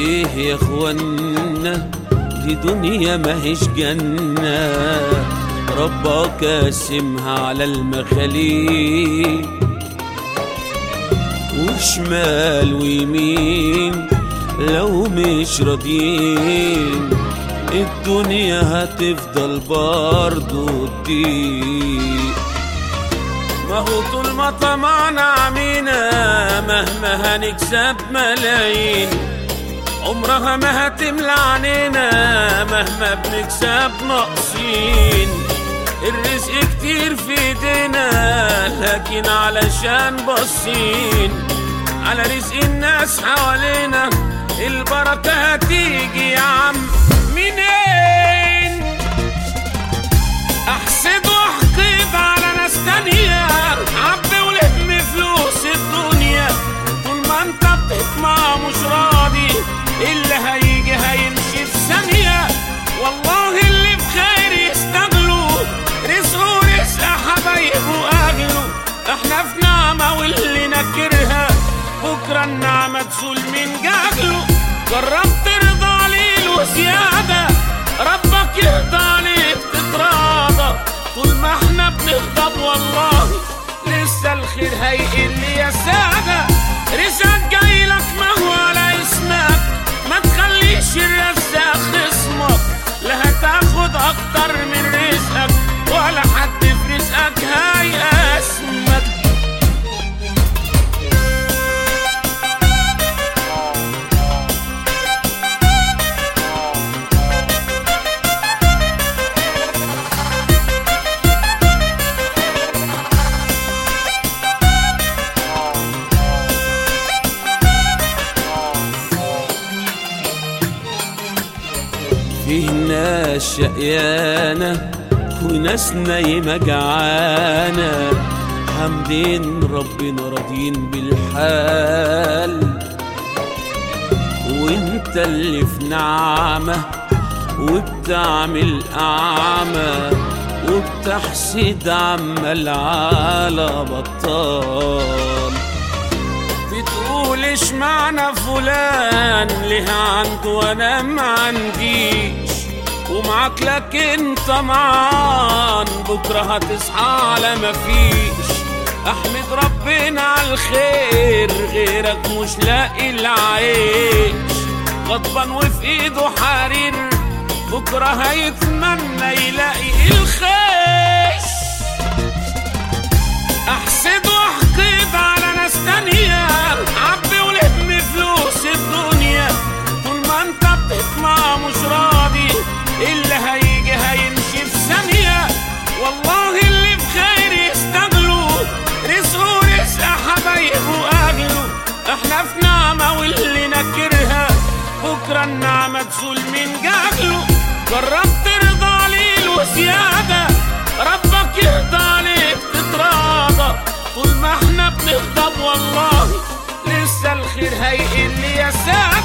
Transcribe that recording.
ايه يا اخوانا، دي دنيا ماهيش جنة، ربك قاسمها على المخاليق، وشمال ويمين لو مش راضيين الدنيا هتفضل برضو تضيق. ما هو طول ما طمعنا عمينا مهما هنكسب ملايين، عمرها ما هتملى عنينا مهما بنكسب ناقصين. الرزق كتير في ايدينا لكن علشان باصين على رزق الناس حوالينا البركة هتيجي يا عم منين؟ احسد واحقد على ناس تانية، عبي ولم فلوس الدنيا، طول ما انت بتطمع مش راضي اللي هيجي هيمشي في ثانية. والله اللي بخير يستغلوا رزقه رزق حبايبه اهله، احنا في نعمة واللي نكرها بكرة النعمة تزول من جهله. جرب ترضى عليه وزيادة ربك يرضى عليك تتراضى، طول ما احنا بنغضب والله لسه الخير هيقل يا سادة. رزقك جايلك ما هو على اسمك، ما تخليش الرزاق خصمك، لا هتاخد اكتر من رزقك ولا حد في رزقك هيقسمك. فيه ناس شقيانة وناس نايمة جعانة، حامدين ربنا راضيين بالحال، وانت اللي في نعمة وبتعمل أعمى وبتحسد عمال على بطال. بتقول اشمعنى فلان ليه عنده وانا ما عنديش، ومعاك لكن طمعان بكره هتصحى على مفيش. احمد ربنا على الخير غيرك مش لاقي العيش، غضبان وفي ايده حرير بكره هيتمنى يلاقي الخيش. احسد واحقد على ناس تانية، عبي ولم فلوس الدنيا، طول ما انت بتطمع مش راضي اللي هيجي هيمشي في ثانية. والله اللي بخير يستغلوا رزقه رزق حبايبه اهله، احنا في نعمة واللي نكرها بكرة النعمة تزول من جهله. جرب ترضى عليه وزيادة ربك يرضى عليك تتراضى، طول ما احنا بنغضب والله لسه الخير هيقل يا سادة.